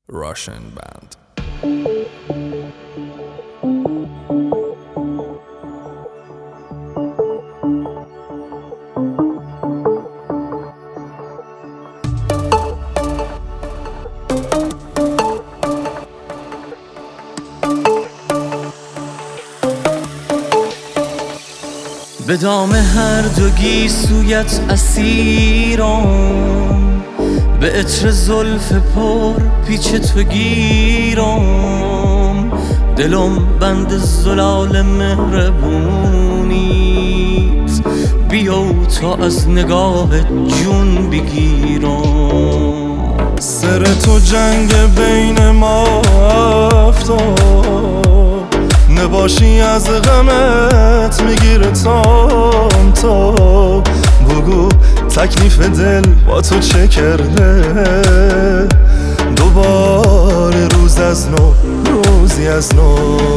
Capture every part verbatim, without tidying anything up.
Russian band. به دام هر دو گیسویت اسیرم، به عطر زلف پر پیچ تو گیرم. دلم بند زلال مهربونیت، بیا تا از نگاه جون بگیرم. سر تو جنگ بین ما افتاد، نباشی از غمت میگیره تام تا. بگو تکلیف دل با تو چه کرده، دوباره روز از نو روزی از نو.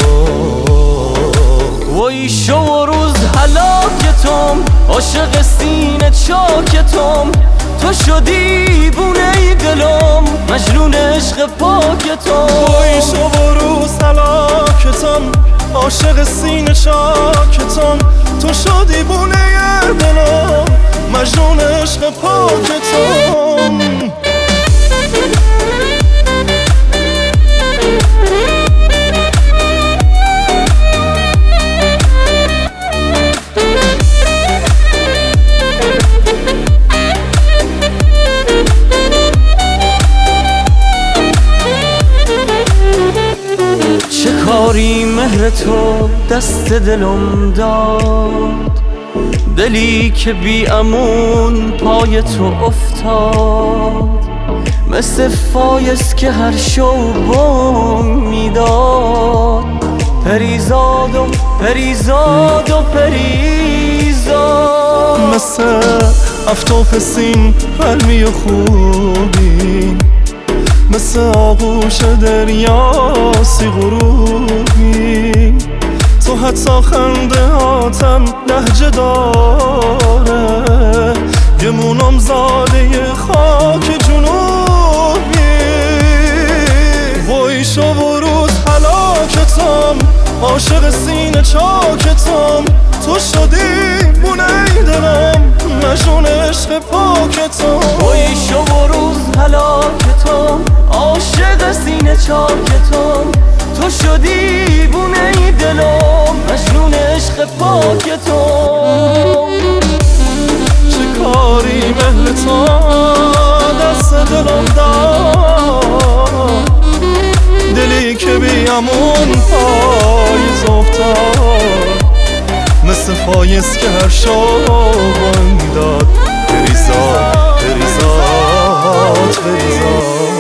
وای شو و روز هلاکتم، عاشق سینه چاکتم. تو شدی بونه دلم، مجنون عشق پاکتم. وای شو و روز هلاکتم، عاشق سینه چاکتم. تو شدی بونه دلم، مجنون عشق پاکتم. کاری مهر تو دست دلم داد، دلی که بی امون پای تو افتاد. مثل فایز که هر شو بانگ میداد، پریزاد و پریزاد و پریزاد. مثل افتاف سین قلمی خوبی، مثل آغوش دریا سی غروبی. تو حتی خنده هاتم لهجه داره، یه مونم زاده خاک جنوبی. وای شو و روز هلاکتم، عاشق سینه چاکتم. تو شدی بونه دلم، مجنون عشق پاکتم. وای شو و روز هلاکتم، عاشق سینه چاکتم. تو شدی بونه دلم، مجنون عشق پاکتم. چه کاری مهر تو دست دلم داد، دلی که بی امون پاییز افتاد. مثل فایز که هر شب داد، بریزاد بریزاد بریزاد.